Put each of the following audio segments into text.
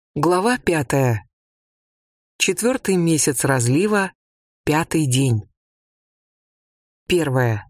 Глава 5. 4-й месяц разлива, 5-й день. 1.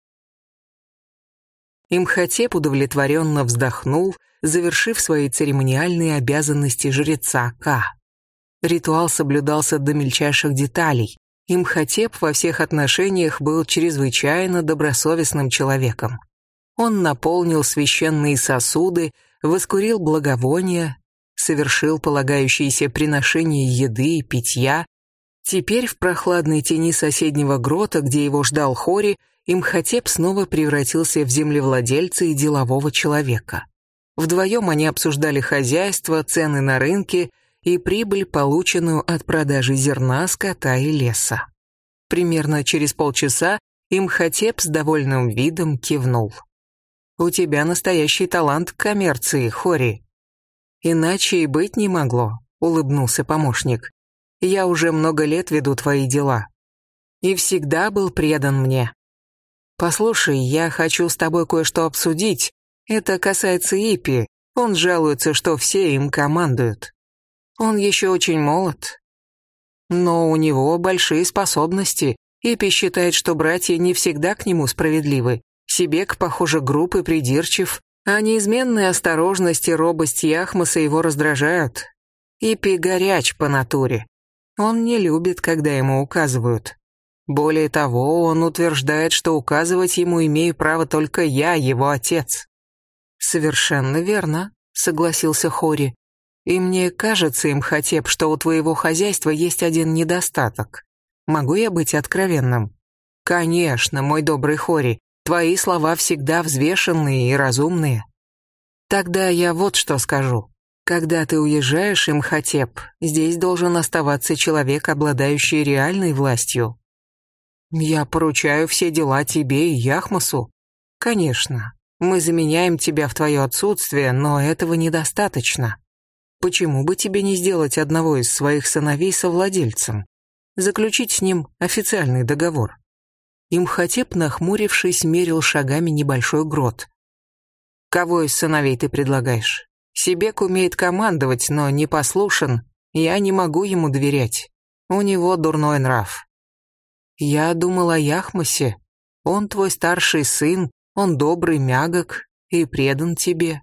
Имхотеп удовлетворенно вздохнул, завершив свои церемониальные обязанности жреца Ка. Ритуал соблюдался до мельчайших деталей. Имхотеп во всех отношениях был чрезвычайно добросовестным человеком. Он наполнил священные сосуды, воскурил благовония, совершил полагающиеся приношения еды и питья. Теперь в прохладной тени соседнего грота, где его ждал Хори, Имхотеп снова превратился в землевладельца и делового человека. Вдвоем они обсуждали хозяйство, цены на рынке и прибыль, полученную от продажи зерна, скота и леса. Примерно через полчаса Имхотеп с довольным видом кивнул. «У тебя настоящий талант к коммерции, Хори». «Иначе и быть не могло», — улыбнулся помощник. «Я уже много лет веду твои дела. И всегда был предан мне. Послушай, я хочу с тобой кое-что обсудить. Это касается Ипи. Он жалуется, что все им командуют. Он еще очень молод. Но у него большие способности. Ипи считает, что братья не всегда к нему справедливы. Себек, похоже, груб и придирчив. А неизменная осторожность и робость Яхмоса его раздражают. Ипи горяч по натуре. Он не любит, когда ему указывают. Более того, он утверждает, что указывать ему имею право только я, его отец. «Совершенно верно», — согласился Хори. «И мне кажется, Имхотеп, что у твоего хозяйства есть один недостаток. Могу я быть откровенным?» «Конечно, мой добрый Хори. Твои слова всегда взвешенные и разумные. Тогда я вот что скажу. Когда ты уезжаешь, Имхотеп, здесь должен оставаться человек, обладающий реальной властью. Я поручаю все дела тебе и Яхмосу. Конечно, мы заменяем тебя в твое отсутствие, но этого недостаточно. Почему бы тебе не сделать одного из своих сыновей совладельцем? Заключить с ним официальный договор?» Имхотеп, нахмурившись, мерил шагами небольшой грот. «Кого из сыновей ты предлагаешь? Себек умеет командовать, но не послушен. Я не могу ему доверять. У него дурной нрав. Я думал о Яхмосе. Он твой старший сын, он добрый, мягок и предан тебе.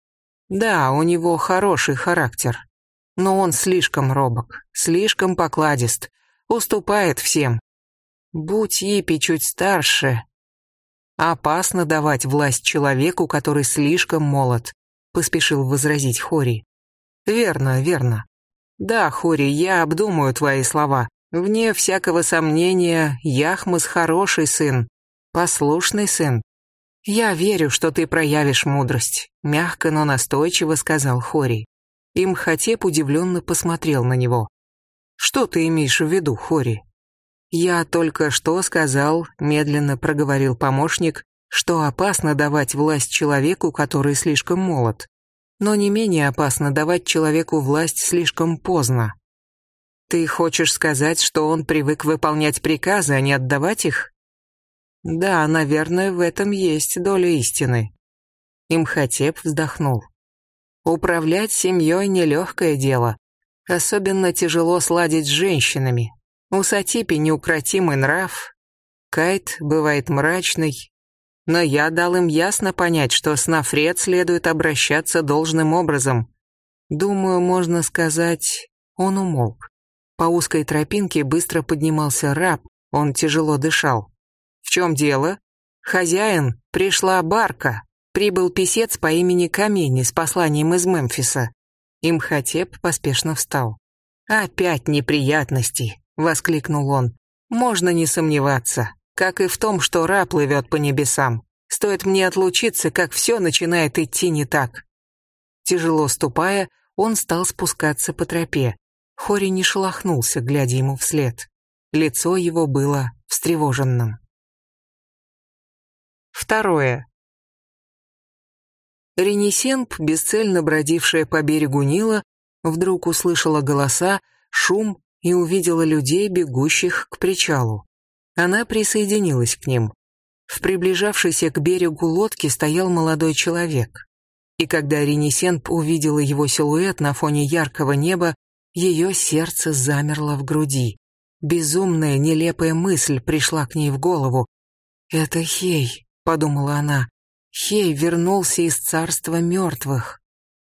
Да, у него хороший характер, но он слишком робок, слишком покладист, уступает всем. Будь Ипи чуть старше. Опасно давать власть человеку, который слишком молод», — поспешил возразить Хори. «Верно, верно. Да, Хори, я обдумаю твои слова. Вне всякого сомнения, Яхмос хороший сын, послушный сын. Я верю, что ты проявишь мудрость», — мягко, но настойчиво сказал Хори. Имхотеп удивленно посмотрел на него. «Что ты имеешь в виду, Хори?» «Я только что сказал», — медленно проговорил помощник, «что опасно давать власть человеку, который слишком молод. Но не менее опасно давать человеку власть слишком поздно. Ты хочешь сказать, что он привык выполнять приказы, а не отдавать их?» «Да, наверное, в этом есть доля истины». Имхотеп вздохнул. «Управлять семьей — нелегкое дело. Особенно тяжело сладить с женщинами. У Сатипи неукротимый нрав, Кайт бывает мрачный, но я дал им ясно понять, что с Нафред следует обращаться должным образом. Думаю, можно сказать...» Он умолк. По узкой тропинке быстро поднимался раб, он тяжело дышал. «В чем дело?» «Хозяин, пришла барка. Прибыл писец по имени Камени с посланием из Мемфиса». Имхотеп поспешно встал. «Опять неприятности», — воскликнул он. «Можно не сомневаться, как и в том, что раб плывет по небесам. Стоит мне отлучиться, как все начинает идти не так». Тяжело ступая, он стал спускаться по тропе. Хори не шелохнулся, глядя ему вслед. Лицо его было встревоженным. 2. Ренесенп, бесцельно бродившая по берегу Нила, вдруг услышала голоса, шум и увидела людей, бегущих к причалу. Она присоединилась к ним. В приближавшейся к берегу лодке стоял молодой человек. И когда Ренесенб увидела его силуэт на фоне яркого неба, ее сердце замерло в груди. Безумная, нелепая мысль пришла к ней в голову. «Это Хей», — подумала она. «Хей вернулся из царства мертвых».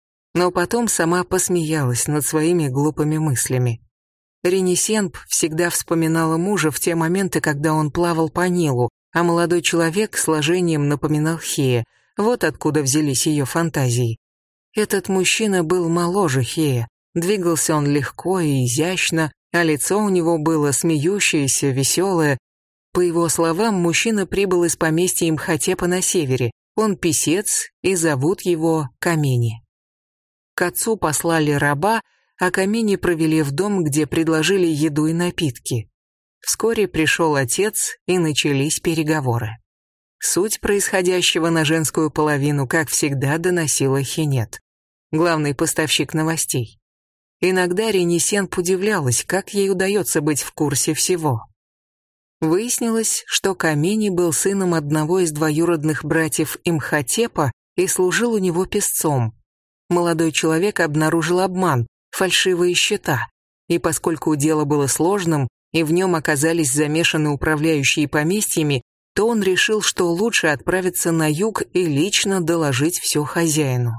Но потом сама посмеялась над своими глупыми мыслями. Ренесенб всегда вспоминала мужа в те моменты, когда он плавал по Нилу, а молодой человек сложением напоминал Хея. Вот откуда взялись ее фантазии. Этот мужчина был моложе Хея. Двигался он легко и изящно, а лицо у него было смеющееся, веселое. По его словам, мужчина прибыл из поместья Имхотепа на севере. Он писец, и зовут его Камени. К отцу послали раба, а Камени провели в дом, где предложили еду и напитки. Вскоре пришел отец, и начались переговоры. Суть происходящего на женскую половину, как всегда, доносила Хинет, главный поставщик новостей. Иногда Ренесенб удивлялась, как ей удается быть в курсе всего. Выяснилось, что Камени был сыном одного из двоюродных братьев Имхотепа и служил у него песцом. Молодой человек обнаружил обман, фальшивые счета, и поскольку дело было сложным, и в нем оказались замешаны управляющие поместьями, то он решил, что лучше отправиться на юг и лично доложить все хозяину.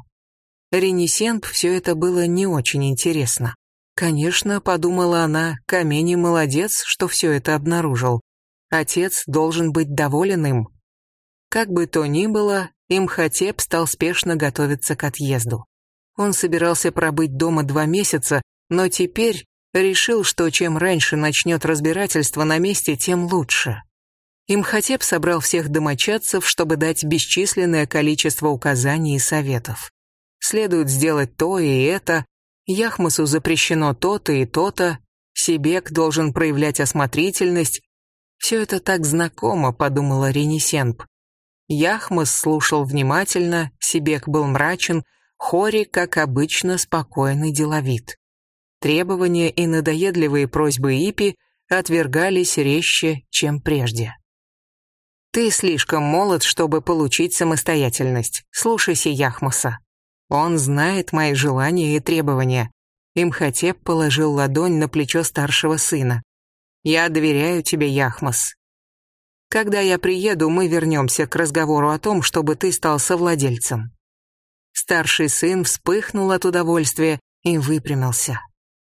Ренесенб все это было не очень интересно. Конечно, подумала она, Камени молодец, что все это обнаружил. Отец должен быть доволен им. Как бы то ни было, Имхотеп стал спешно готовиться к отъезду. Он собирался пробыть дома 2 месяца, но теперь решил, что чем раньше начнет разбирательство на месте, тем лучше. Имхотеп собрал всех домочадцев, чтобы дать бесчисленное количество указаний и советов. Следует сделать то и это, Яхмосу запрещено то-то и то-то, Себек должен проявлять осмотрительность. Все это так знакомо, подумала Ренесенб. Яхмос слушал внимательно, Себек был мрачен, Хори, как обычно, спокойный, деловит. Требования и надоедливые просьбы Ипи отвергались резче, чем прежде. «Ты слишком молод, чтобы получить самостоятельность. Слушайся Яхмоса. Он знает мои желания и требования». Имхотеп положил ладонь на плечо старшего сына. «Я доверяю тебе, Яхмос. Когда я приеду, мы вернемся к разговору о том, чтобы ты стал совладельцем». Старший сын вспыхнул от удовольствия и выпрямился.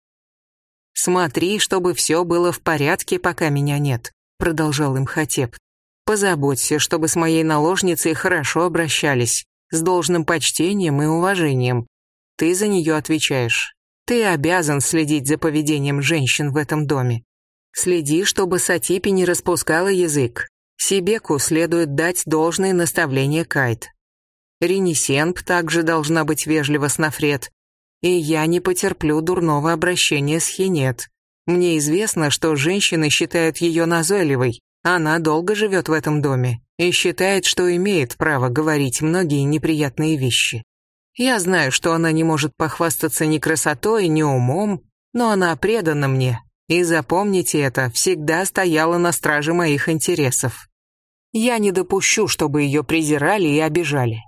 «Смотри, чтобы все было в порядке, пока меня нет», — продолжал Имхотеп. «Позаботься, чтобы с моей наложницей хорошо обращались, с должным почтением и уважением. Ты за нее отвечаешь. Ты обязан следить за поведением женщин в этом доме. Следи, чтобы Сатипи не распускала язык. Себеку следует дать должное наставление Кайт. Ренесенб также должна быть вежлива с Нафрет. И я не потерплю дурного обращения с Хинет. Мне известно, что женщины считают ее назойливой. Она долго живет в этом доме и считает, что имеет право говорить многие неприятные вещи. Я знаю, что она не может похвастаться ни красотой, ни умом, но она предана мне, и запомните это, всегда стояла на страже моих интересов. Я не допущу, чтобы ее презирали и обижали».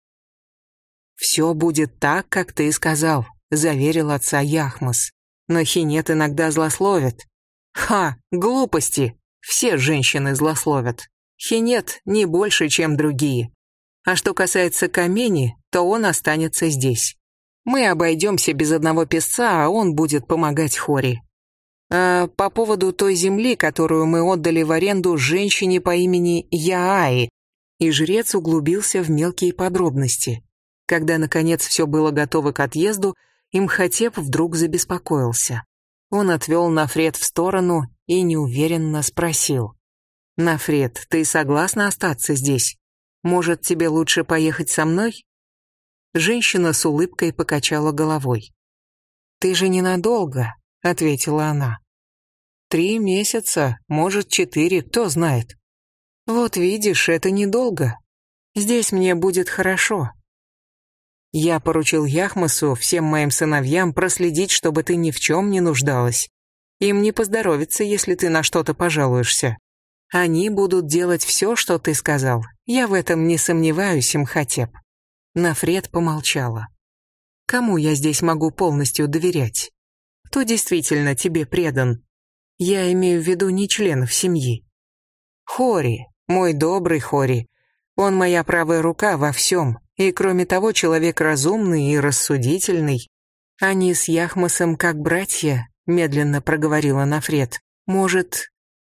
«Все будет так, как ты сказал», — заверил отца Яхмос. «Но Хинет иногда злословит». «Ха, глупости! Все женщины злословят. Хинет не больше, чем другие. А что касается Камени, то он останется здесь. Мы обойдемся без одного песца, а он будет помогать Хори. А по поводу той земли, которую мы отдали в аренду женщине по имени Яаи». И жрец углубился в мелкие подробности. Когда, наконец, все было готово к отъезду, Имхотеп вдруг забеспокоился. Он отвел Нафрет в сторону и неуверенно спросил. «Нафрет, ты согласна остаться здесь? Может, тебе лучше поехать со мной?» Женщина с улыбкой покачала головой. «Ты же ненадолго», — ответила она. 3 месяца, может, 4, кто знает. Вот видишь, это недолго. Здесь мне будет хорошо. Я поручил Яхмосу, всем моим сыновьям, проследить, чтобы ты ни в чем не нуждалась. Им не поздоровится, если ты на что-то пожалуешься. Они будут делать все, что ты сказал. Я в этом не сомневаюсь, Имхотеп. Нафрет помолчала. Кому я здесь могу полностью доверять? Кто действительно тебе предан? Я имею в виду не членов семьи. Хори, мой добрый Хори. Он моя правая рука во всем, и кроме того, человек разумный и рассудительный. Они с Яхмосом как братья, медленно проговорила Нафрет. Может,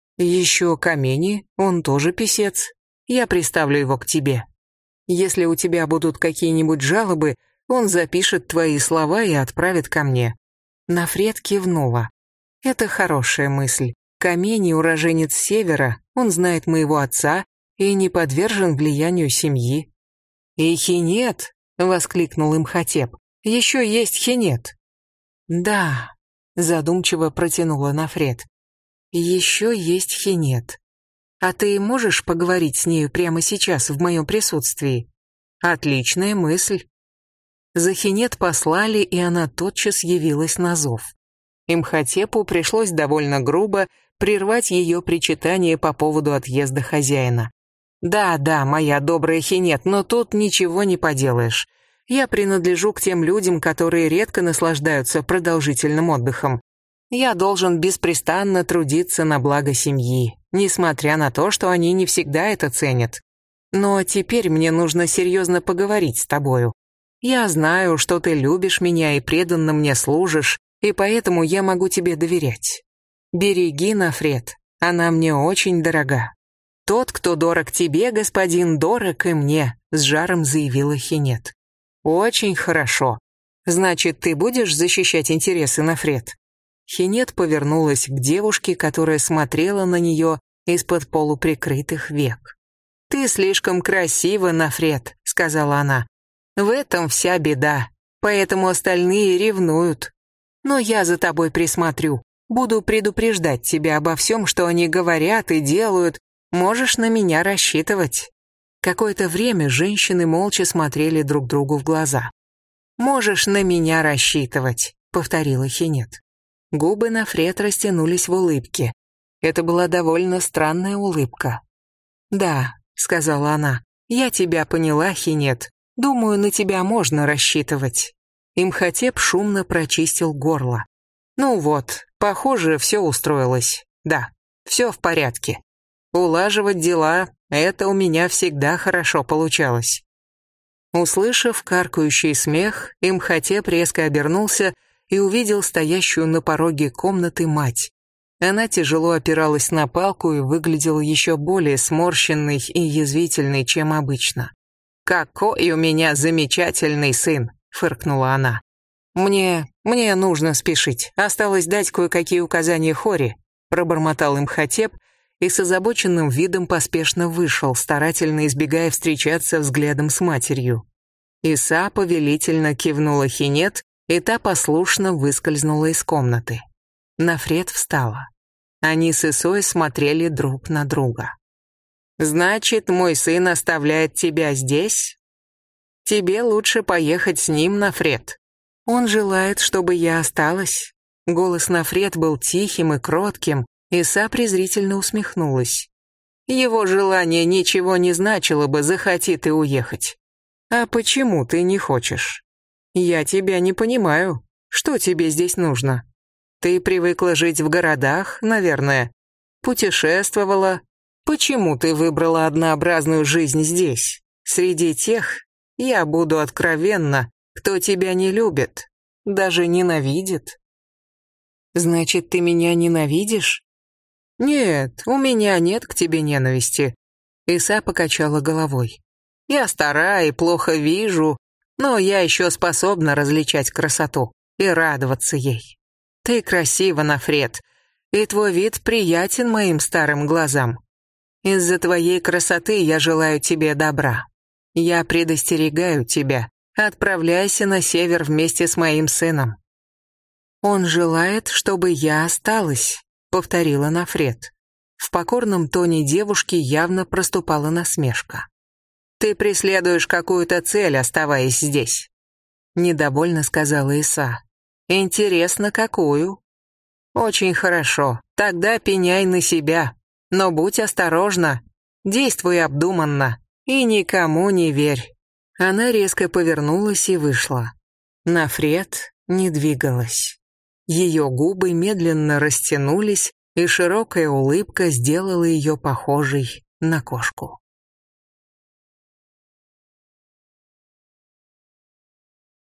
еще Камени, он тоже писец. Я приставлю его к тебе. Если у тебя будут какие-нибудь жалобы, он запишет твои слова и отправит ко мне. Нафрет кивнула. Это хорошая мысль. Камени уроженец севера, он знает моего отца и не подвержен влиянию семьи. «И Хинет!» — воскликнул Имхотеп. «Еще есть Хинет!» «Да», — задумчиво протянула Нафрет. «Еще есть Хинет. А ты можешь поговорить с нею прямо сейчас в моем присутствии?» «Отличная мысль». За Хинет послали, и она тотчас явилась на зов. Имхотепу пришлось довольно грубо прервать ее причитание по поводу отъезда хозяина. «Да, моя добрая Хинет, но тут ничего не поделаешь. Я принадлежу к тем людям, которые редко наслаждаются продолжительным отдыхом. Я должен беспрестанно трудиться на благо семьи, несмотря на то, что они не всегда это ценят. Но теперь мне нужно серьезно поговорить с тобою. Я знаю, что ты любишь меня и преданно мне служишь, и поэтому я могу тебе доверять. Береги Нафрет, она мне очень дорога». «Тот, кто дорог тебе, господин, дорог и мне», — с жаром заявила Хинет. «Очень хорошо. Значит, ты будешь защищать интересы Нафрет?» Хинет повернулась к девушке, которая смотрела на нее из-под полуприкрытых век. «Ты слишком красива, Нафрет», — сказала она. «В этом вся беда, поэтому остальные ревнуют. Но я за тобой присмотрю, буду предупреждать тебя обо всем, что они говорят и делают. Можешь на меня рассчитывать». Какое-то время женщины молча смотрели друг другу в глаза. «Можешь на меня рассчитывать», — повторила Хинет. Губы Нафрет растянулись в улыбке. Это была довольно странная улыбка. «Да», — сказала она, — «я тебя поняла, Хинет. Думаю, на тебя можно рассчитывать». Имхотеп шумно прочистил горло. «Ну вот, похоже, все устроилось. Да, все в порядке. Улаживать дела — это у меня всегда хорошо получалось». Услышав каркающий смех, Имхотеп резко обернулся и увидел стоящую на пороге комнаты мать. Она тяжело опиралась на палку и выглядела еще более сморщенной и язвительной, чем обычно. «Какой у меня замечательный сын!» — фыркнула она. «Мне нужно спешить. Осталось дать кое-какие указания Хори», — пробормотал Имхотеп и с озабоченным видом поспешно вышел, старательно избегая встречаться взглядом с матерью. Иса повелительно кивнула Хинет, и та послушно выскользнула из комнаты. Нафрет встала. Они с Исой смотрели друг на друга. «Значит, мой сын оставляет тебя здесь? Тебе лучше поехать с ним, Нафрет. Он желает, чтобы я осталась». Голос Нафрет был тихим и кротким, Иса презрительно усмехнулась. «Его желание ничего не значило бы, захоти ты уехать. А почему ты не хочешь? Я тебя не понимаю. Что тебе здесь нужно? Ты привыкла жить в городах, наверное. Путешествовала. Почему ты выбрала однообразную жизнь здесь? Среди тех, я буду откровенна, кто тебя не любит, даже ненавидит». «Значит, ты меня ненавидишь?» «Нет, у меня нет к тебе ненависти», — Иса покачала головой. «Я стара и плохо вижу, но я еще способна различать красоту и радоваться ей. Ты красива, Нафрет, и твой вид приятен моим старым глазам. Из-за твоей красоты я желаю тебе добра. Я предостерегаю тебя, отправляйся на север вместе с моим сыном». «Он желает, чтобы я осталась», — повторила Нафрет. В покорном тоне девушки явно проступала насмешка. «Ты преследуешь какую-то цель, оставаясь здесь», — недовольно сказала Иса. «Интересно, какую?» «Очень хорошо, тогда пеняй на себя, но будь осторожна, действуй обдуманно и никому не верь. Она резко повернулась и вышла. Нафред не двигалась. Ее губы медленно растянулись, и широкая улыбка сделала ее похожей на кошку.